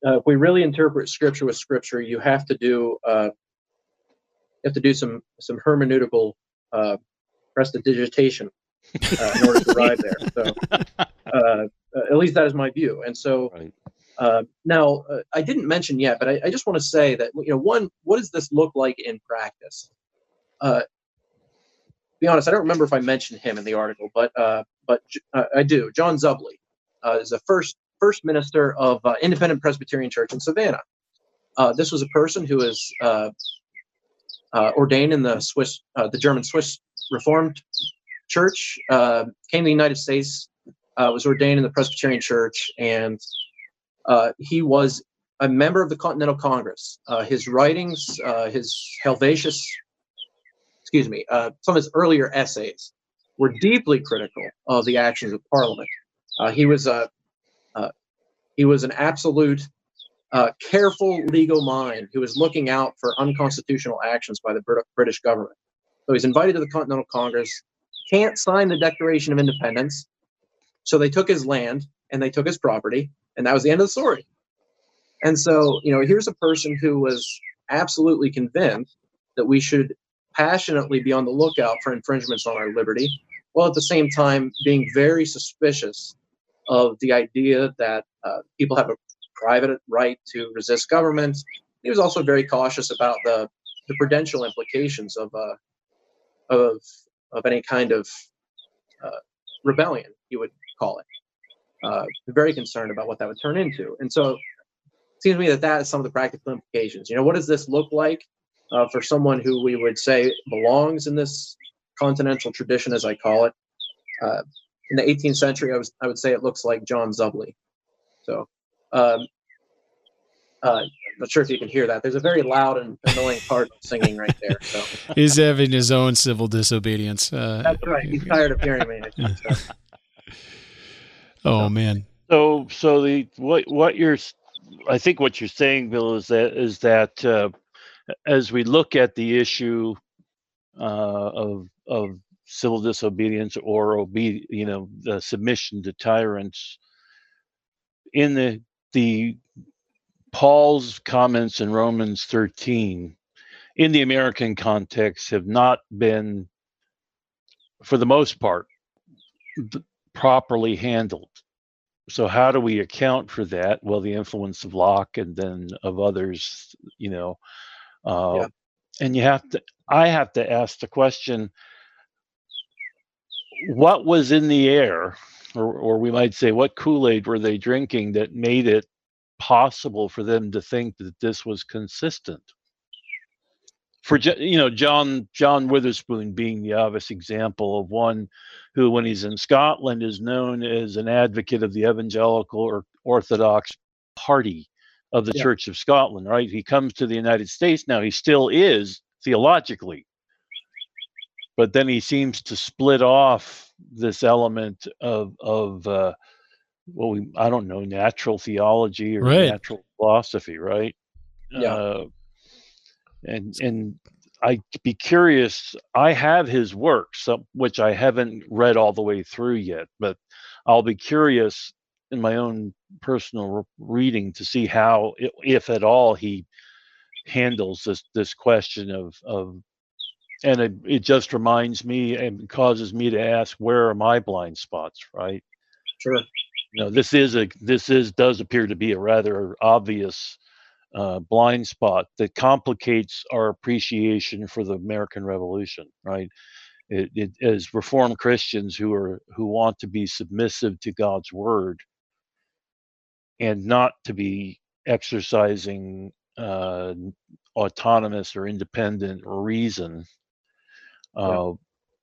uh, if we really interpret Scripture with Scripture, you have to do uh, you have to do some some hermeneutical uh, prestidigitation uh, in order to arrive there. So, uh, at least that is my view. And so, Right. uh, now uh, I didn't mention yet, but I, I just want to say that, you know, one, what does this look like in practice? Uh, be honest, I don't remember if I mentioned him in the article, but uh, but uh, I do. John Zubley uh, is the first first minister of uh, Independent Presbyterian Church in Savannah. Uh, this was a person who was uh, uh, ordained in the Swiss, uh, the German Swiss Reformed Church, uh, came to the United States, uh, was ordained in the Presbyterian Church, and uh, he was a member of the Continental Congress. Uh, his writings, uh, his Helvetius, excuse me, uh, some of his earlier essays were deeply critical of the actions of Parliament. Uh, he was a uh, he was an absolute uh, careful legal mind who was looking out for unconstitutional actions by the Brit- British government. So he's invited to the Continental Congress, can't sign the Declaration of Independence, so they took his land and they took his property, and that was the end of the story. And so, you know, here's a person who was absolutely convinced that we should passionately be on the lookout for infringements on our liberty, while at the same time being very suspicious of the idea that uh, people have a private right to resist government. He was also very cautious about the, the prudential implications of uh, of of any kind of uh, rebellion, you would call it. Uh, very concerned about what that would turn into. And so it seems to me that that is some of the practical implications. You know, what does this look like uh, for someone who we would say belongs in this continental tradition, as I call it? Uh, in the eighteenth century, I, was, I would say it looks like John Zubley. So um, uh, I'm not sure if you can hear that. There's a very loud and annoying cardinal singing right there. So He's having his own civil disobedience. Uh, that's right. He's tired of hearing me. I think, so. Oh man. So, so the what what you're, I think what you're saying, Bill, is that is that uh, as we look at the issue uh, of of civil disobedience or obe- you know, the submission to tyrants, in the the Paul's comments in Romans thirteen, in the American context, have not been, for the most part, properly handled. So how do we account for that? Well, the influence of Locke and then of others, you know, uh, yeah. And you have to, I have to ask the question, what was in the air, or, or we might say, what Kool-Aid were they drinking that made it possible for them to think that this was consistent? For, you know, John John Witherspoon being the obvious example of one who, when he's in Scotland, is known as an advocate of the evangelical or Orthodox party of the yeah. Church of Scotland, right? He comes to the United States now, he still is theologically, but then he seems to split off this element of, of uh, well, we, I don't know, natural theology or right. natural philosophy, right? Yeah. Uh, And and I'd be curious. I have his works, which I haven't read all the way through yet, but I'll be curious in my own personal reading to see how, if at all, he handles this this question of of. And it, it just reminds me and causes me to ask, where are my blind spots? Right? Sure. You know, this is a this is does appear to be a rather obvious Uh, blind spot that complicates our appreciation for the American Revolution, right? It, it as Reformed Christians who are who want to be submissive to God's word and not to be exercising uh, autonomous or independent reason, uh, yeah.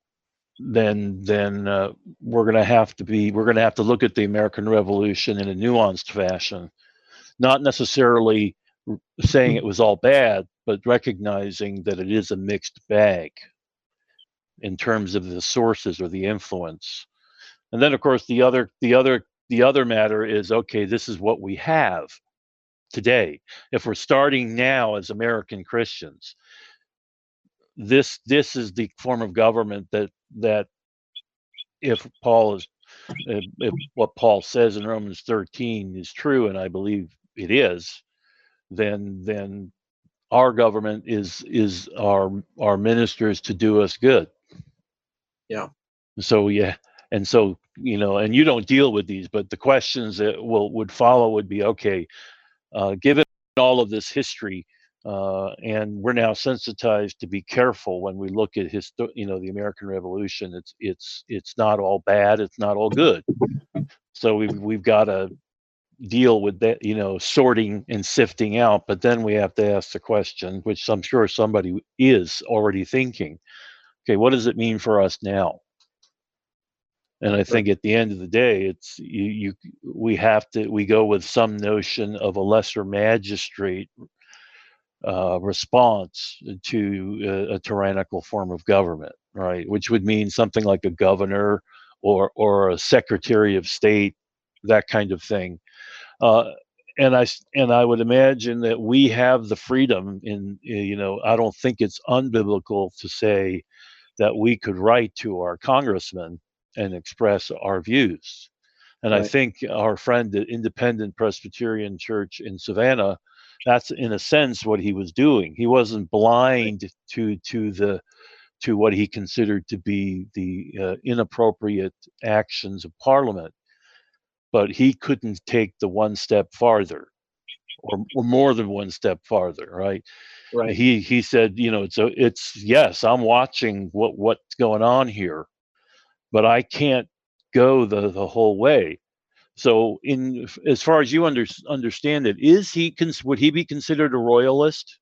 then then uh, we're going to have to be we're going to have to look at the American Revolution in a nuanced fashion, not necessarily saying it was all bad, but recognizing that it is a mixed bag in terms of the sources or the influence. And then, of course, the other the other the other matter is, okay, this is what we have today. If we're starting now as American Christians, this this is the form of government that that if Paul is if, if what Paul says in Romans thirteen is true, and I believe it is, then then our government is is our our ministers to do us good. Yeah. So yeah, and so you know, and you don't deal with these, but the questions that will would follow would be, okay, uh, given all of this history, uh, and we're now sensitized to be careful when we look at his, you know, the American Revolution. It's it's it's not all bad. It's not all good. So we've we've got to deal with that, you know, sorting and sifting out. But then we have to ask the question, which I'm sure somebody is already thinking, okay, what does it mean for us now? And I think at the end of the day, it's you, you we have to we go with some notion of a lesser magistrate uh, response to a, a tyrannical form of government, right? Which would mean something like a governor or or a secretary of state, that kind of thing. Uh, and I and I would imagine that we have the freedom in, you know, I don't think it's unbiblical to say that we could write to our congressman and express our views. And right. I think our friend, the Independent Presbyterian Church in Savannah, that's in a sense what he was doing. He wasn't blind right. to to the to what he considered to be the uh, inappropriate actions of Parliament, but he couldn't take the one step farther, or, or more than one step farther, right? Right. He he said, you know, so it's yes, I'm watching what what's going on here, but I can't go the the whole way. So, in as far as you under, understand it, is he would he be considered a royalist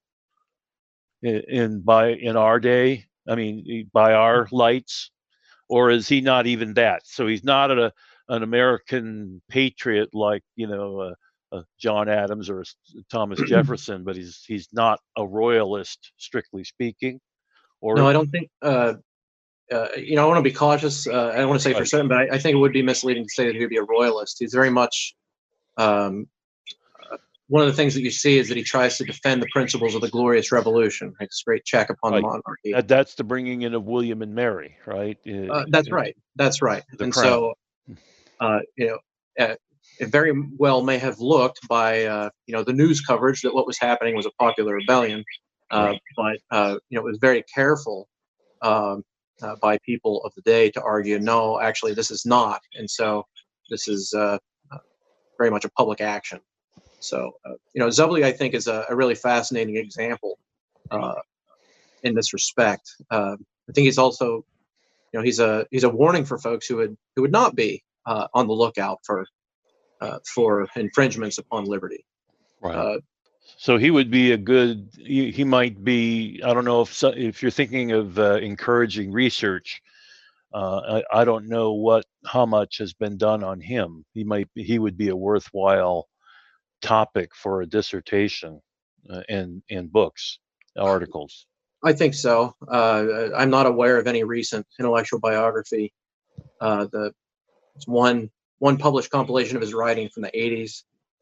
in, in by in our day? I mean, by our lights, or is he not even that? So he's not a an American patriot like, you know, uh, uh, John Adams or Thomas Jefferson, but he's he's not a royalist strictly speaking. Or no, I don't think. Uh, uh, you know, I want to be cautious. Uh, I don't want to say right. for certain, but I, I think it would be misleading to say that he would be a royalist. He's very much. Um, uh, one of the things that you see is that he tries to defend the principles of the Glorious Revolution. It's a great check upon right. the monarchy. That, that's the bringing in of William and Mary, right? Uh, that's right. That's right. The and crown. so, uh, you know, uh, it very well may have looked by uh, you know the news coverage that what was happening was a popular rebellion, uh, right. but uh, you know it was very careful. Um, Uh, by people of the day to argue, no, actually, this is not. And so this is uh, uh, very much a public action. So, uh, you know, Zubley, I think, is a, a really fascinating example uh, in this respect. Uh, I think he's also, you know, he's a he's a warning for folks who would who would not be uh, on the lookout for uh, for infringements upon liberty. Right. Uh, So he would be a good. He, he might be. I don't know if so, if you're thinking of uh, encouraging research. Uh, I, I don't know what how much has been done on him. He might. He would be a worthwhile topic for a dissertation uh, and and books, articles. I think so. Uh, I'm not aware of any recent intellectual biography. Uh, the it's one one published compilation of his writing from the eighties.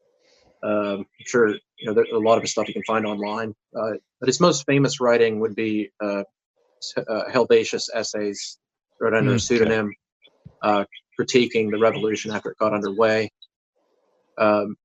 Um, I'm sure you know there, a lot of his stuff you can find online. Uh, but his most famous writing would be uh, uh, Helvetius Essays, wrote under mm, a pseudonym, okay. uh, critiquing the revolution after it got underway. Um,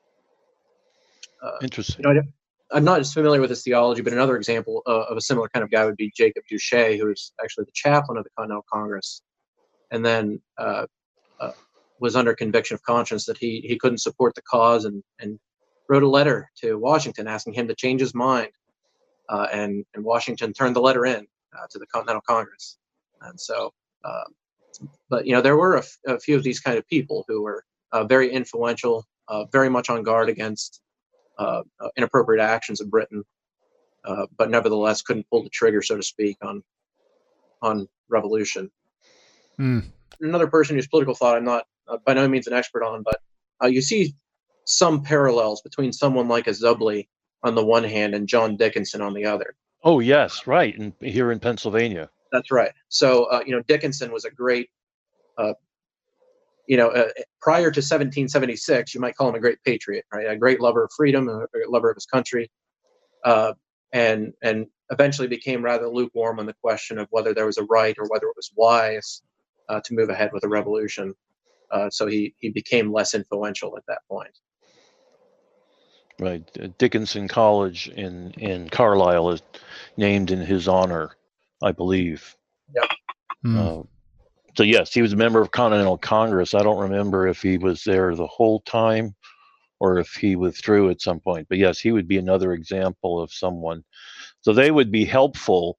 uh, Interesting. You know, I'm not as familiar with his theology, but another example uh, of a similar kind of guy would be Jacob Duché, who was actually the chaplain of the Continental Congress, and then uh, uh, was under conviction of conscience that he he couldn't support the cause, and and wrote a letter to Washington asking him to change his mind, uh, and and Washington turned the letter in uh, to the Continental Congress, and so. Uh, but you know there were a, f- a few of these kind of people who were uh, very influential, uh, very much on guard against uh, uh, inappropriate actions of Britain, uh, but nevertheless couldn't pull the trigger, so to speak, on on revolution. Mm. Another person whose political thought I'm not uh, by no means an expert on, but uh, you see some parallels between someone like a Zubley on the one hand and John Dickinson on the other. Oh yes, right, and here in Pennsylvania. That's right. So uh, you know, Dickinson was a great, uh, you know, uh, prior to seventeen seventy-six, you might call him a great patriot, right? A great lover of freedom, a great lover of his country, uh, and and eventually became rather lukewarm on the question of whether there was a right or whether it was wise uh, to move ahead with a revolution. Uh, so he he became less influential at that point. Right. Dickinson College in, in Carlisle is named in his honor, I believe. Yep. Mm. Uh, so, yes, he was a member of Continental Congress. I don't remember if he was there the whole time or if he withdrew at some point. But, yes, he would be another example of someone. So they would be helpful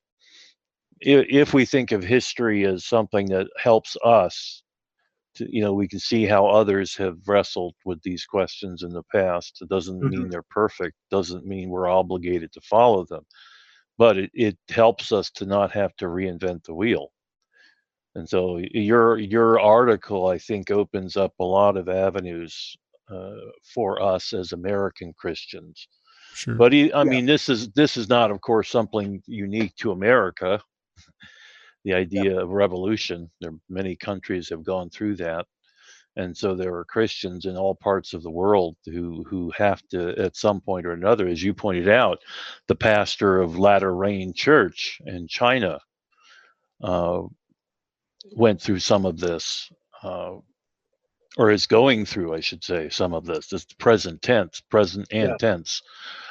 if, if we think of history as something that helps us. To, you know, we can see how others have wrestled with these questions in the past. It doesn't Mm-hmm. mean they're perfect, doesn't mean we're obligated to follow them, but it, it helps us to not have to reinvent the wheel. And so your your article, I think, opens up a lot of avenues uh, for us as American Christians. Sure. But he, I Yeah. mean, this is this is not, of course, something unique to America. The idea of revolution. There many countries have gone through that, and so there are Christians in all parts of the world who who have to, at some point or another, as you pointed out, the pastor of Latter Rain Church in China uh, went through some of this, uh, or is going through, I should say, some of this. This present tense, present and Yeah. tense.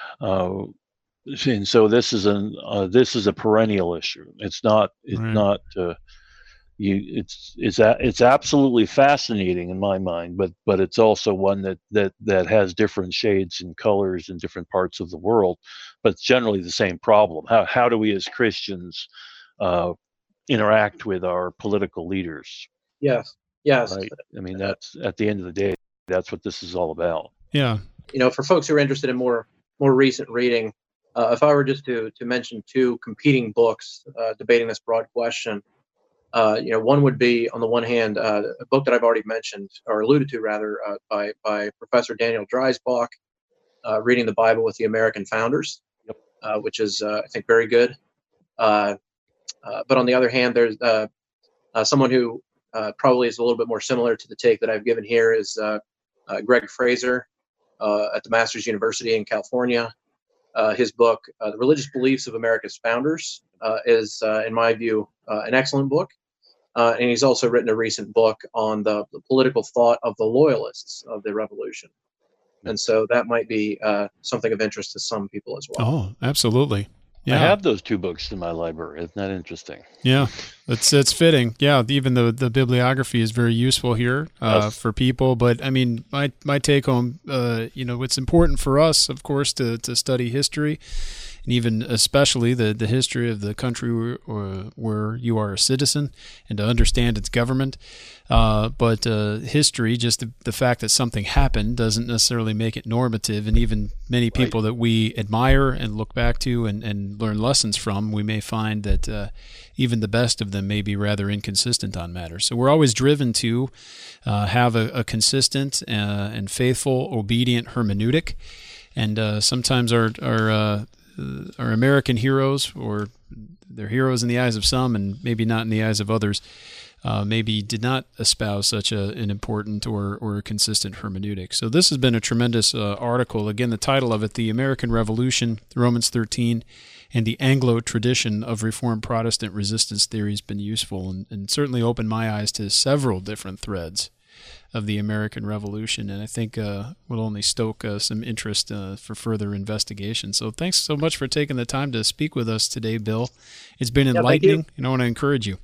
Uh, and so this is an uh, this is a perennial issue. It's not it's Right. not uh, you it's it's a, it's absolutely fascinating in my mind, but but it's also one that that that has different shades and colors in different parts of the world, but it's generally the same problem. How how do we as Christians uh, interact with our political leaders? Yes. Yes. Right. I mean, that's at the end of the day, that's what this is all about. Yeah. You know, for folks who are interested in more more recent reading, uh, if I were just to to mention two competing books uh, debating this broad question, uh, you know, one would be, on the one hand, uh, a book that I've already mentioned or alluded to, rather, uh, by by Professor Daniel Dreisbach, uh, Reading the Bible with the American Founders, Yep. uh, which is, uh, I think, very good. Uh, uh, but on the other hand, there's uh, uh, someone who uh, probably is a little bit more similar to the take that I've given here is uh, uh, Greg Fraser uh, at the Masters University in California. Uh, his book, uh, The Religious Beliefs of America's Founders, uh, is, uh, in my view, uh, an excellent book. Uh, and he's also written a recent book on the, the political thought of the loyalists of the revolution. And so that might be uh, something of interest to some people as well. Oh, absolutely. Yeah. I have those two books in my library. Isn't that interesting? Yeah, it's it's fitting. Yeah, even the the bibliography is very useful here uh, Yes. for people. But I mean, my my take home, uh, you know, it's important for us, of course, to to study history, and even especially the the history of the country where, or where you are a citizen, and to understand its government. Uh, but uh, history, just the, the fact that something happened, doesn't necessarily make it normative. And even many people right. that we admire and look back to and, and learn lessons from, we may find that uh, even the best of them may be rather inconsistent on matters. So we're always driven to uh, have a, a consistent uh, and faithful, obedient hermeneutic. And uh, sometimes our our, uh, our American heroes, or they're heroes in the eyes of some and maybe not in the eyes of others, Uh, maybe did not espouse such a, an important or, or a consistent hermeneutic. So this has been a tremendous uh, article. Again, the title of it, The American Revolution, Romans thirteen, and the Anglo Tradition of Reformed Protestant Resistance Theory has been useful and, and certainly opened my eyes to several different threads of the American Revolution, and I think uh, will only stoke uh, some interest uh, for further investigation. So thanks so much for taking the time to speak with us today, Bill. It's been enlightening, yeah, and I want to encourage you.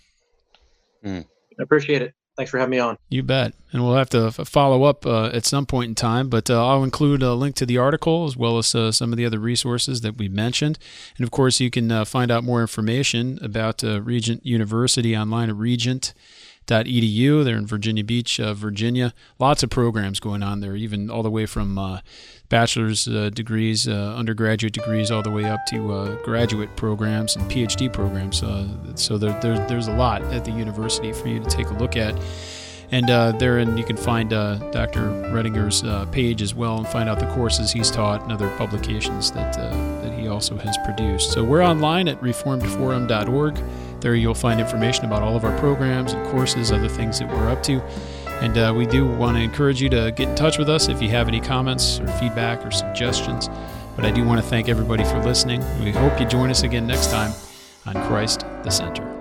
Mm. I appreciate it. Thanks for having me on. You bet. And we'll have to f- follow up uh, at some point in time, but uh, I'll include a link to the article as well as uh, some of the other resources that we mentioned. And of course, you can uh, find out more information about uh, Regent University online at regent dot e d u. They're in Virginia Beach, uh, Virginia. Lots of programs going on there, even all the way from uh, bachelor's uh, degrees, uh, undergraduate degrees, all the way up to uh, graduate programs and P H D programs. Uh, so there, there, there's a lot at the university for you to take a look at. And uh, therein you can find uh, Doctor Redinger's uh, page as well and find out the courses he's taught and other publications that uh, that he also has produced. So we're online at reformed forum dot org. There you'll find information about all of our programs and courses, other things that we're up to. And uh, we do want to encourage you to get in touch with us if you have any comments or feedback or suggestions. But I do want to thank everybody for listening. We hope you join us again next time on Christ the Center.